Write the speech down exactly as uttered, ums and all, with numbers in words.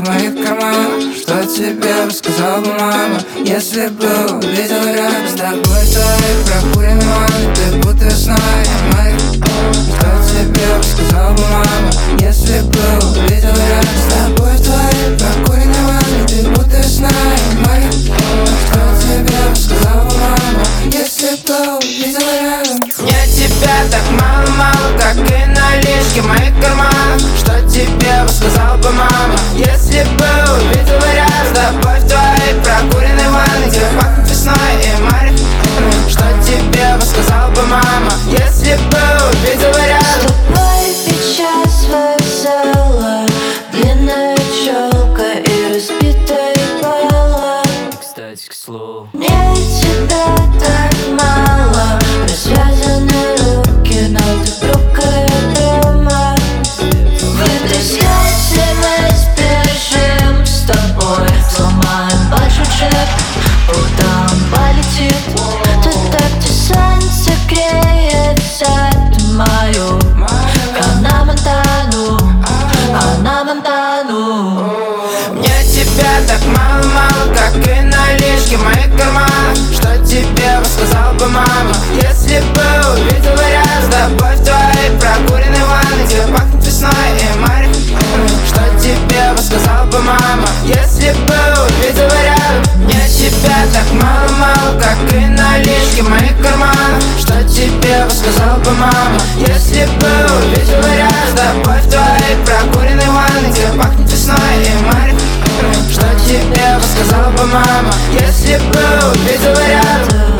в моих карманах? Что тебе сказал бы мама, если бы увидела рядом с тобой в твоей прокуренной ванной? Ты будто весной в моих. Что тебе сказал бы мама, если бы увидела рядом с тобой в твоей прокуренной ванной? Ты будто весной в моих. Что тебе сказал бы мама, если бы увидела рядом? Мне тебя так мало-мало, как и налички в моих карманах. Что тебе сказал бы мама, если бы увидела рядом с тобой в твоей прокуренной ванной, где пахнет весной и марихуаной? Что тебе сказал бы мама, если бы увидела рядом? С тобой сейчас вокзала, длинная челка и разбитая бала. Кстати, к слову, мне тебя так мало, развязаны руки, но ты брокколи дома. В этой связи мы сбежим с тобой, сломаем большой джек, куда он полетит. Туда, где солнце греется, ты мою Ханна Монтану, Ханна Монтану. мне тебя так мало-мало, как и налички в моих карманах. Что тебе сказал бы мама, если бы увидела рядом с тобой в твоей прокуренной ванной, где пахнет весной и марихуаной? Что тебе сказал бы мама, если бы увидела рядом? Мне тебя так мало-мало, как и налички в моих карманах. Что тебе сказал бы мама, если бы увидела рядом с тобой в твоей прокуренной ванной, где пахнет весной и марихуаной? Что тебе сказал бы мама, если бы увидела рядом?